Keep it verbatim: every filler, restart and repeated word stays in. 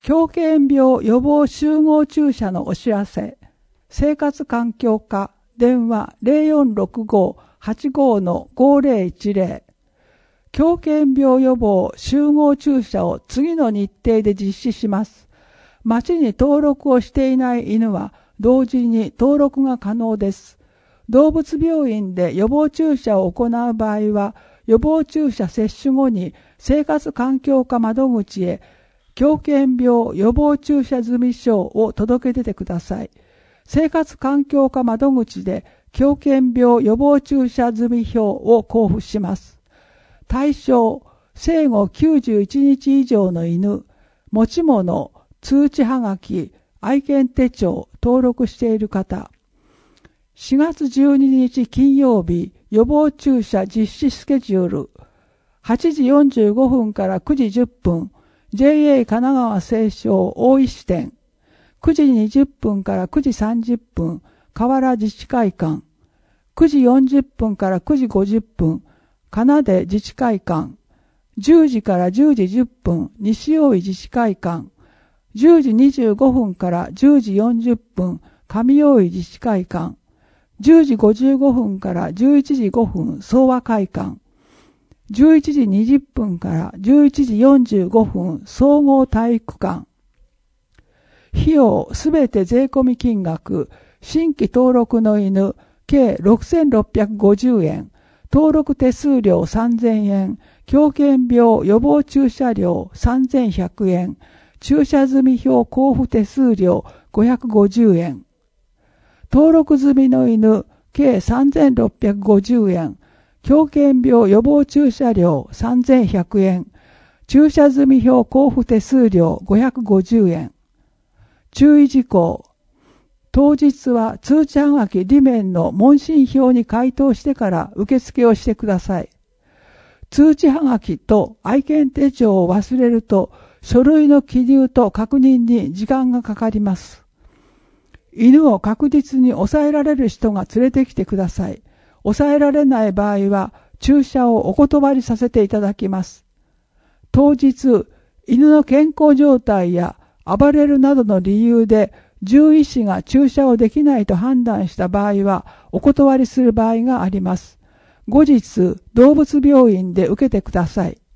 狂犬病予防集合注射のお知らせ。生活環境課電話 ゼロよんろくご はちご ごゼロいちゼロ。狂犬病予防集合注射を次の日程で実施します。町に登録をしていない犬は同時に登録が可能です。動物病院で予防注射を行う場合は、予防注射接種後に生活環境課窓口へ狂犬病予防注射済証を届け出てください。生活環境課窓口で狂犬病予防注射済票を交付します。対象、生後きゅうじゅういちにち以上の犬、持ち物、通知はがき、愛犬手帳、登録している方。しがつじゅうににち金曜日、予防注射実施スケジュール。はちじよんじゅうごふんからくじじゅっぷん、ジェイエー 神奈川西湘大石店。くじにじゅっぷんからくじさんじゅっぷん、河原自治会館。くじよんじゅっぷんからくじごじゅっぷん、金出自治会館。じゅうじからじゅうじじゅっぷん、西大井自治会館。じゅうじにじゅうごふんからじゅうじよんじゅっぷん、上大井自治会館。じゅうじごじゅうごふんからじゅういちじごふん、総和会館。じゅういちじにじゅっぷんからじゅういちじよんじゅうごふん、総合体育館。費用すべて税込み金額、新規登録の犬、計ろくせんろっぴゃくごじゅうえん、登録手数料さんぜんえん、狂犬病予防注射料さんぜんひゃくえん、注射済票交付手数料ごひゃくごじゅうえん。登録済みの犬、計さんぜんろっぴゃくごじゅうえん、狂犬病予防注射料さんぜんひゃくえん、注射済票交付手数料ごひゃくごじゅうえん。注意事項。当日は通知はがき裏面の問診票に回答してから受付をしてください。通知はがきと愛犬手帳を忘れると書類の記入と確認に時間がかかります。犬を確実に抑えられる人が連れてきてください。抑えられない場合は注射をお断りさせていただきます。当日、犬の健康状態や暴れるなどの理由で獣医師が注射をできないと判断した場合はお断りする場合があります。後日、動物病院で受けてください。